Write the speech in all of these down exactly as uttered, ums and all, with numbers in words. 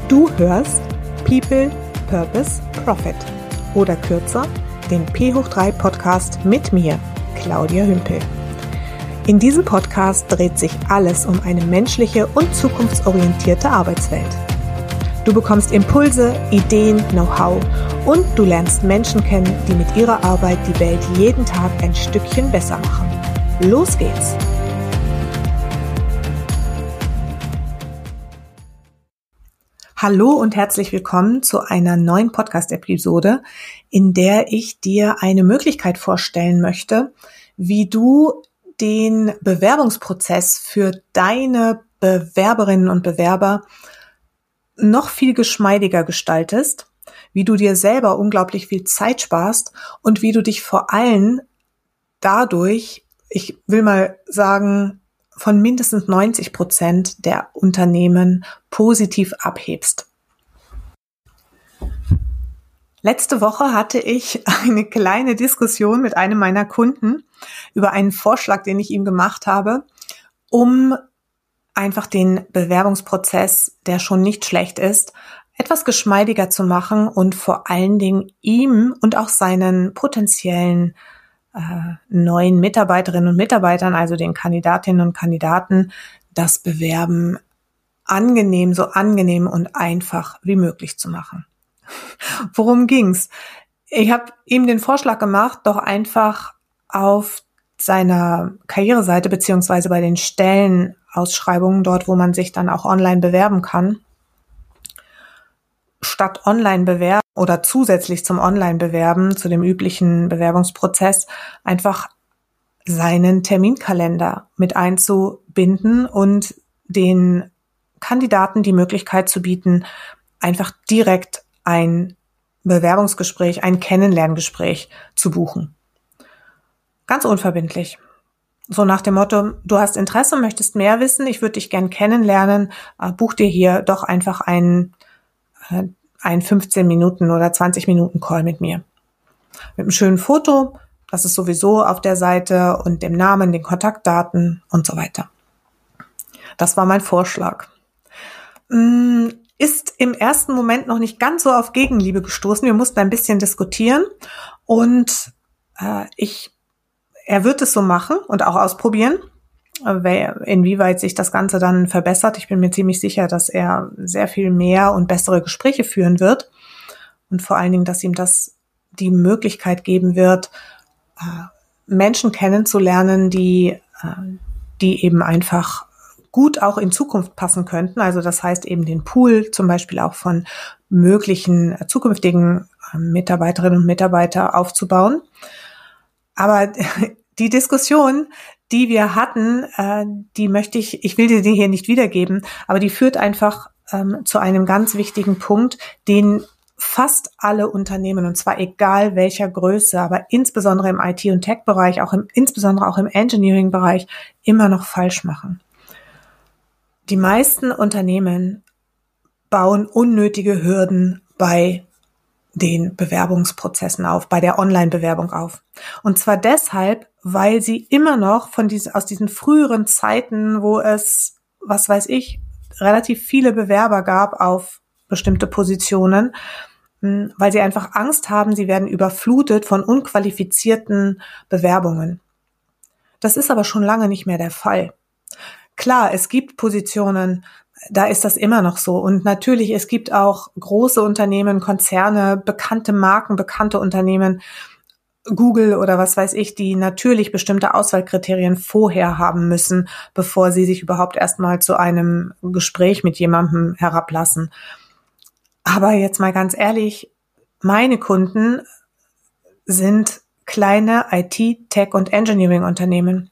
Du hörst People, Purpose, Profit oder kürzer den P hoch drei Podcast mit mir, Claudia Hümpel. In diesem Podcast dreht sich alles um eine menschliche und zukunftsorientierte Arbeitswelt. Du bekommst Impulse, Ideen, Know-how und du lernst Menschen kennen, die mit ihrer Arbeit die Welt jeden Tag ein Stückchen besser machen. Los geht's! Hallo und herzlich willkommen zu einer neuen Podcast-Episode, in der ich dir eine Möglichkeit vorstellen möchte, wie du den Bewerbungsprozess für deine Bewerberinnen und Bewerber noch viel geschmeidiger gestaltest, wie du dir selber unglaublich viel Zeit sparst und wie du dich vor allem dadurch, ich will mal sagen, von mindestens neunzig Prozent der Unternehmen positiv abhebst. Letzte Woche hatte ich eine kleine Diskussion mit einem meiner Kunden über einen Vorschlag, den ich ihm gemacht habe, um einfach den Bewerbungsprozess, der schon nicht schlecht ist, etwas geschmeidiger zu machen und vor allen Dingen ihm und auch seinen potenziellen äh, neuen Mitarbeiterinnen und Mitarbeitern, also den Kandidatinnen und Kandidaten, das Bewerben angenehm, so angenehm und einfach wie möglich zu machen. Worum ging's? Ich habe ihm den Vorschlag gemacht, doch einfach auf seiner Karriereseite beziehungsweise bei den Stellenausschreibungen, dort wo man sich dann auch online bewerben kann, statt Online-Bewerben oder zusätzlich zum Online-Bewerben, zu dem üblichen Bewerbungsprozess, einfach seinen Terminkalender mit einzubinden und den Kandidaten die Möglichkeit zu bieten, einfach direkt ein Bewerbungsgespräch, ein Kennenlerngespräch zu buchen. Ganz unverbindlich. So nach dem Motto, du hast Interesse, möchtest mehr wissen, ich würde dich gern kennenlernen, buch dir hier doch einfach einen, einen fünfzehn Minuten oder zwanzig Minuten Call mit mir. Mit einem schönen Foto, das ist sowieso auf der Seite und dem Namen, den Kontaktdaten und so weiter. Das war mein Vorschlag. Ist im ersten Moment noch nicht ganz so auf Gegenliebe gestoßen. Wir mussten ein bisschen diskutieren und äh, ich, er wird es so machen und auch ausprobieren, inwieweit sich das Ganze dann verbessert. Ich bin mir ziemlich sicher, dass er sehr viel mehr und bessere Gespräche führen wird und vor allen Dingen, dass ihm das die Möglichkeit geben wird, äh, Menschen kennenzulernen, die, äh, die eben einfach gut auch in Zukunft passen könnten. Also das heißt eben den Pool zum Beispiel auch von möglichen zukünftigen Mitarbeiterinnen und Mitarbeitern aufzubauen. Aber die Diskussion, die wir hatten, die möchte ich, ich will dir die hier nicht wiedergeben, aber die führt einfach zu einem ganz wichtigen Punkt, den fast alle Unternehmen, und zwar egal welcher Größe, aber insbesondere im I T- und Tech-Bereich, auch im, insbesondere auch im Engineering-Bereich, immer noch falsch machen. Die meisten Unternehmen bauen unnötige Hürden bei den Bewerbungsprozessen auf, bei der Online-Bewerbung auf. Und zwar deshalb, weil sie immer noch von diesen, aus diesen früheren Zeiten, wo es, was weiß ich, relativ viele Bewerber gab auf bestimmte Positionen, weil sie einfach Angst haben, sie werden überflutet von unqualifizierten Bewerbungen. Das ist aber schon lange nicht mehr der Fall. Klar, es gibt Positionen, da ist das immer noch so. Und natürlich, es gibt auch große Unternehmen, Konzerne, bekannte Marken, bekannte Unternehmen, Google oder was weiß ich, die natürlich bestimmte Auswahlkriterien vorher haben müssen, bevor sie sich überhaupt erstmal zu einem Gespräch mit jemandem herablassen. Aber jetzt mal ganz ehrlich, meine Kunden sind kleine I T, Tech- und Engineering-Unternehmen,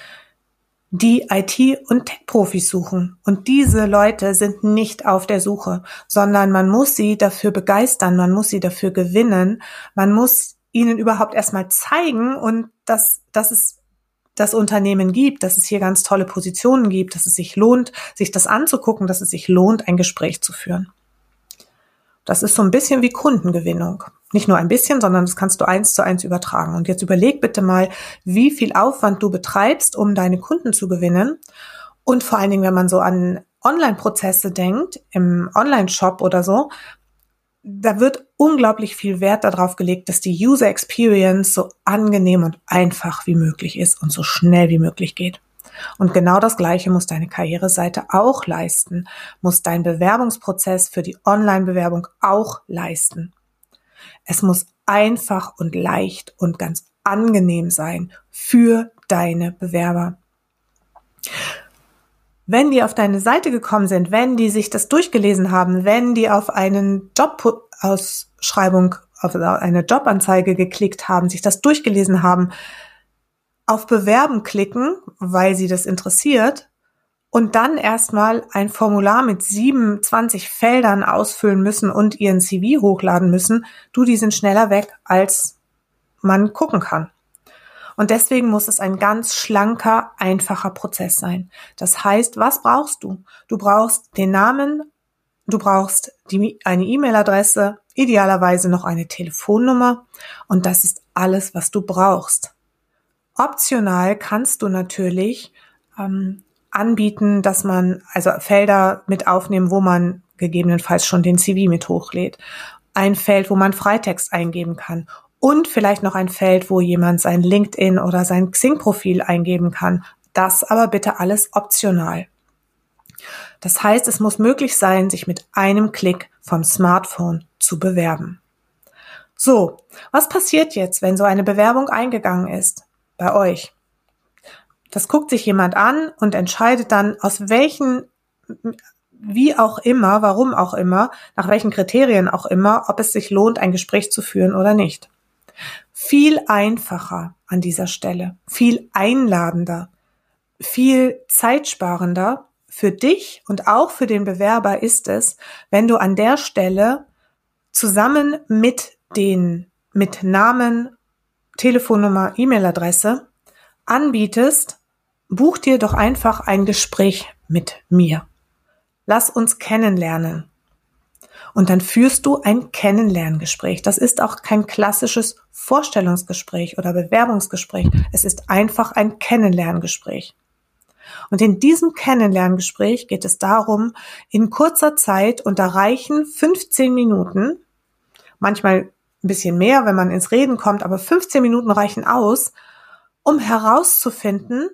die I T- und Tech-Profis suchen. Und diese Leute sind nicht auf der Suche, sondern man muss sie dafür begeistern, man muss sie dafür gewinnen, man muss ihnen überhaupt erstmal zeigen und dass, dass es das Unternehmen gibt, dass es hier ganz tolle Positionen gibt, dass es sich lohnt, sich das anzugucken, dass es sich lohnt, ein Gespräch zu führen. Das ist so ein bisschen wie Kundengewinnung. Nicht nur ein bisschen, sondern das kannst du eins zu eins übertragen. Und jetzt überleg bitte mal, wie viel Aufwand du betreibst, um deine Kunden zu gewinnen. Und vor allen Dingen, wenn man so an Online-Prozesse denkt, im Online-Shop oder so, da wird unglaublich viel Wert darauf gelegt, dass die User Experience so angenehm und einfach wie möglich ist und so schnell wie möglich geht. Und genau das Gleiche muss deine Karriereseite auch leisten, muss dein Bewerbungsprozess für die Online-Bewerbung auch leisten. Es muss einfach und leicht und ganz angenehm sein für deine Bewerber. Wenn die auf deine Seite gekommen sind, wenn die sich das durchgelesen haben, wenn die auf eine Jobausschreibung, auf eine Jobanzeige geklickt haben, sich das durchgelesen haben, auf Bewerben klicken, weil sie das interessiert und dann erstmal ein Formular mit siebenundzwanzig Feldern ausfüllen müssen und ihren C V hochladen müssen, du, die sind schneller weg, als man gucken kann. Und deswegen muss es ein ganz schlanker, einfacher Prozess sein. Das heißt, was brauchst du? Du brauchst den Namen, du brauchst die, eine E-Mail-Adresse, idealerweise noch eine Telefonnummer und das ist alles, was du brauchst. Optional kannst du natürlich ähm, anbieten, dass man also Felder mit aufnehmen, wo man gegebenenfalls schon den C V mit hochlädt. Ein Feld, wo man Freitext eingeben kann. Und vielleicht noch ein Feld, wo jemand sein LinkedIn oder sein Xing-Profil eingeben kann. Das aber bitte alles optional. Das heißt, es muss möglich sein, sich mit einem Klick vom Smartphone zu bewerben. So, was passiert jetzt, wenn so eine Bewerbung eingegangen ist bei euch? Das guckt sich jemand an und entscheidet dann, aus welchen, wie auch immer, warum auch immer, nach welchen Kriterien auch immer, ob es sich lohnt, ein Gespräch zu führen oder nicht. Viel einfacher an dieser Stelle, viel einladender, viel zeitsparender für dich und auch für den Bewerber ist es, wenn du an der Stelle zusammen mit den, mit Namen, Telefonnummer, E-Mail-Adresse anbietest, buch dir doch einfach ein Gespräch mit mir. Lass uns kennenlernen. Und dann führst du ein Kennenlerngespräch. Das ist auch kein klassisches Vorstellungsgespräch oder Bewerbungsgespräch. Es ist einfach ein Kennenlerngespräch. Und in diesem Kennenlerngespräch geht es darum, in kurzer Zeit, und da reichen fünfzehn Minuten, manchmal ein bisschen mehr, wenn man ins Reden kommt, aber fünfzehn Minuten reichen aus, um herauszufinden,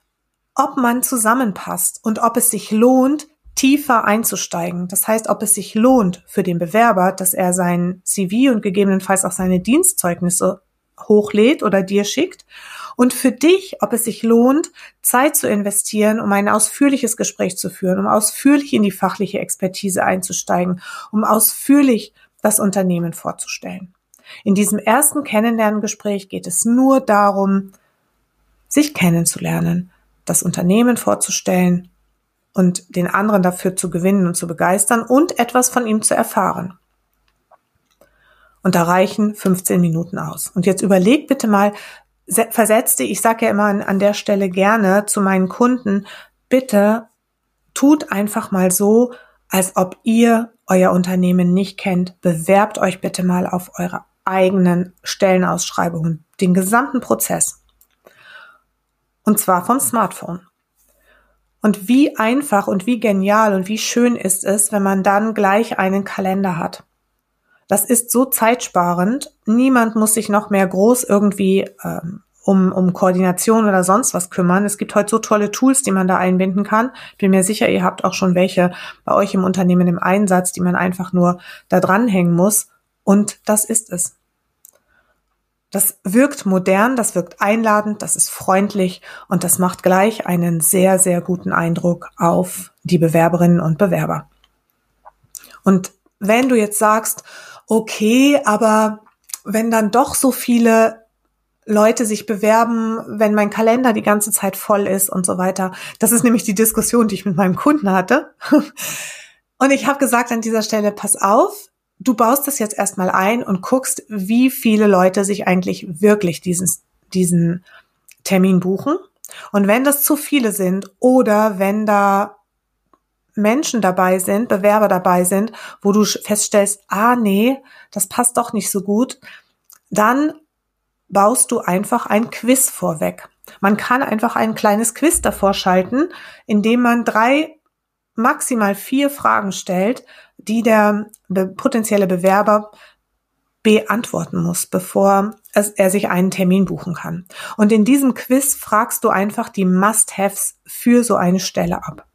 ob man zusammenpasst und ob es sich lohnt, tiefer einzusteigen. Das heißt, ob es sich lohnt für den Bewerber, dass er sein C V und gegebenenfalls auch seine Dienstzeugnisse hochlädt oder dir schickt. Und für dich, ob es sich lohnt, Zeit zu investieren, um ein ausführliches Gespräch zu führen, um ausführlich in die fachliche Expertise einzusteigen, um ausführlich das Unternehmen vorzustellen. In diesem ersten Kennenlerngespräch geht es nur darum, sich kennenzulernen, das Unternehmen vorzustellen und den anderen dafür zu gewinnen und zu begeistern und etwas von ihm zu erfahren. Und da reichen fünfzehn Minuten aus. Und jetzt überleg bitte mal, versetz dich, ich sage ja immer an, an der Stelle gerne zu meinen Kunden, bitte tut einfach mal so, als ob ihr euer Unternehmen nicht kennt. Bewerbt euch bitte mal auf eure eigenen Stellenausschreibungen, den gesamten Prozess. Und zwar vom Smartphone. Und wie einfach und wie genial und wie schön ist es, wenn man dann gleich einen Kalender hat. Das ist so zeitsparend. Niemand muss sich noch mehr groß irgendwie ähm, um, um Koordination oder sonst was kümmern. Es gibt heute so tolle Tools, die man da einbinden kann. Ich bin mir sicher, ihr habt auch schon welche bei euch im Unternehmen im Einsatz, die man einfach nur da dranhängen muss. Und das ist es. Das wirkt modern, das wirkt einladend, das ist freundlich und das macht gleich einen sehr, sehr guten Eindruck auf die Bewerberinnen und Bewerber. Und wenn du jetzt sagst, okay, aber wenn dann doch so viele Leute sich bewerben, wenn mein Kalender die ganze Zeit voll ist und so weiter, das ist nämlich die Diskussion, die ich mit meinem Kunden hatte. Und ich habe gesagt an dieser Stelle, pass auf, du baust das jetzt erstmal ein und guckst, wie viele Leute sich eigentlich wirklich diesen, diesen Termin buchen. Und wenn das zu viele sind oder wenn da Menschen dabei sind, Bewerber dabei sind, wo du feststellst, ah nee, das passt doch nicht so gut, dann baust du einfach ein Quiz vorweg. Man kann einfach ein kleines Quiz davor schalten, indem man drei maximal vier Fragen stellt, die der be- potenzielle Bewerber beantworten muss, bevor es, er sich einen Termin buchen kann. Und in diesem Quiz fragst du einfach die Must-Haves für so eine Stelle ab.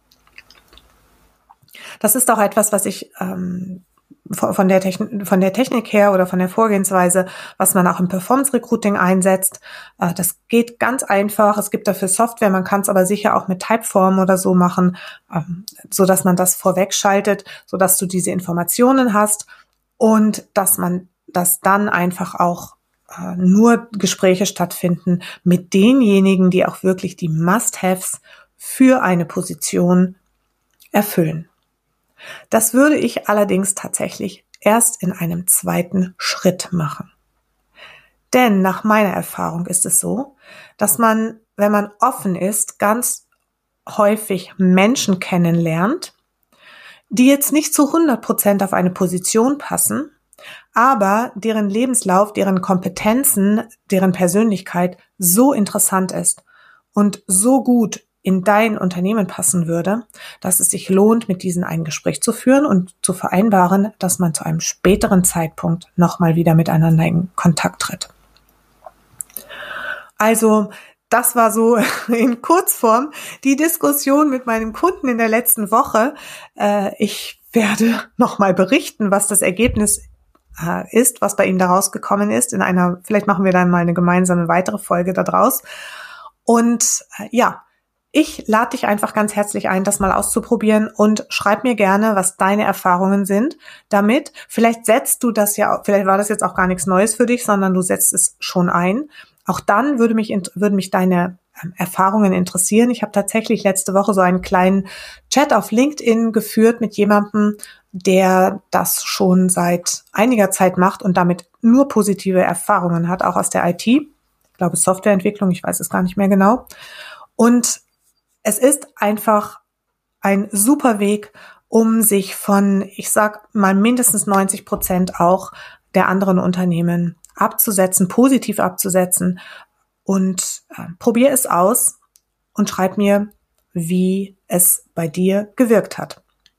Das ist auch etwas, was ich ähm, von der Technik, von der Technik her oder von der Vorgehensweise, was man auch im Performance Recruiting einsetzt. Äh, das geht ganz einfach. Es gibt dafür Software, man kann es aber sicher auch mit Typeform oder so machen, ähm, so dass man das vorweg schaltet, so dass du diese Informationen hast und dass man, dass dann einfach auch äh, nur Gespräche stattfinden mit denjenigen, die auch wirklich die Must-Haves für eine Position erfüllen. Das würde ich allerdings tatsächlich erst in einem zweiten Schritt machen. Denn nach meiner Erfahrung ist es so, dass man, wenn man offen ist, ganz häufig Menschen kennenlernt, die jetzt nicht zu hundert Prozent auf eine Position passen, aber deren Lebenslauf, deren Kompetenzen, deren Persönlichkeit so interessant ist und so gut in dein Unternehmen passen würde, dass es sich lohnt, mit diesen ein Gespräch zu führen und zu vereinbaren, dass man zu einem späteren Zeitpunkt nochmal wieder miteinander in Kontakt tritt. Also, das war so in Kurzform die Diskussion mit meinem Kunden in der letzten Woche. Ich werde nochmal berichten, was das Ergebnis ist, was bei ihm da rausgekommen ist. In einer, vielleicht machen wir dann mal eine gemeinsame weitere Folge da draus. Und ja, ich lade dich einfach ganz herzlich ein, das mal auszuprobieren und schreib mir gerne, was deine Erfahrungen sind damit. Vielleicht setzt du das ja, vielleicht war das jetzt auch gar nichts Neues für dich, sondern du setzt es schon ein. Auch dann würde mich, würden mich deine Erfahrungen interessieren. Ich habe tatsächlich letzte Woche so einen kleinen Chat auf LinkedIn geführt mit jemandem, der das schon seit einiger Zeit macht und damit nur positive Erfahrungen hat, auch aus der I T. Ich glaube Softwareentwicklung, ich weiß es gar nicht mehr genau. Und es ist einfach ein super Weg, um sich von, ich sag mal mindestens neunzig Prozent auch der anderen Unternehmen abzusetzen, positiv abzusetzen. Und äh, probier es aus und schreib mir, wie es bei dir gewirkt hat.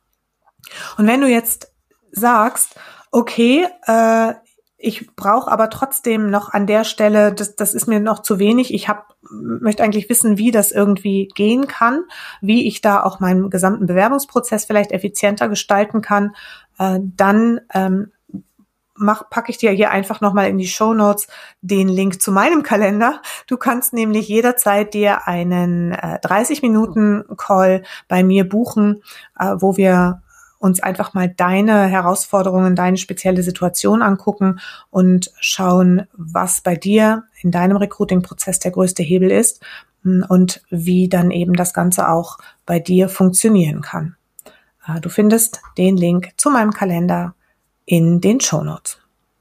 Und wenn du jetzt sagst, okay, äh, ich brauche aber trotzdem noch an der Stelle, das, das ist mir noch zu wenig, ich hab, möchte eigentlich wissen, wie das irgendwie gehen kann, wie ich da auch meinen gesamten Bewerbungsprozess vielleicht effizienter gestalten kann, äh, dann ähm, mach, packe ich dir hier einfach nochmal in die Shownotes den Link zu meinem Kalender. Du kannst nämlich jederzeit dir einen äh, dreißig Minuten Call bei mir buchen, äh, wo wir uns einfach mal deine Herausforderungen, deine spezielle Situation angucken und schauen, was bei dir in deinem Recruiting-Prozess der größte Hebel ist und wie dann eben das Ganze auch bei dir funktionieren kann. Äh, du findest den Link zu meinem Kalender in den Shownotes.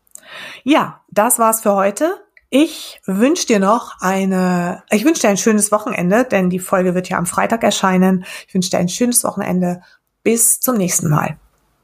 Ja, das war's für heute. Ich wünsche dir noch eine, ich wünsche dir ein schönes Wochenende, denn die Folge wird ja am Freitag erscheinen. Ich wünsche dir ein schönes Wochenende. Bis zum nächsten Mal.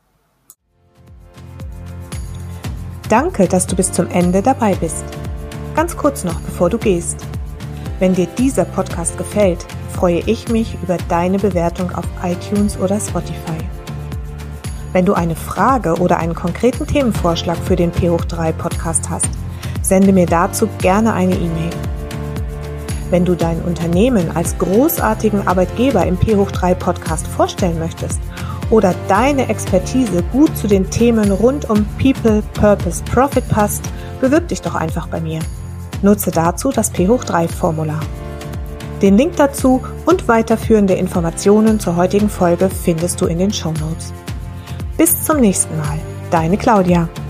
Danke, dass du bis zum Ende dabei bist. Ganz kurz noch, bevor du gehst. Wenn dir dieser Podcast gefällt, freue ich mich über deine Bewertung auf iTunes oder Spotify. Wenn du eine Frage oder einen konkreten Themenvorschlag für den P hoch drei Podcast hast, sende mir dazu gerne eine E-Mail. Wenn du dein Unternehmen als großartigen Arbeitgeber im P hoch drei Podcast vorstellen möchtest oder deine Expertise gut zu den Themen rund um People, Purpose, Profit passt, bewirb dich doch einfach bei mir. Nutze dazu das P hoch drei Formular. Den Link dazu und weiterführende Informationen zur heutigen Folge findest du in den Shownotes. Bis zum nächsten Mal. Deine Claudia.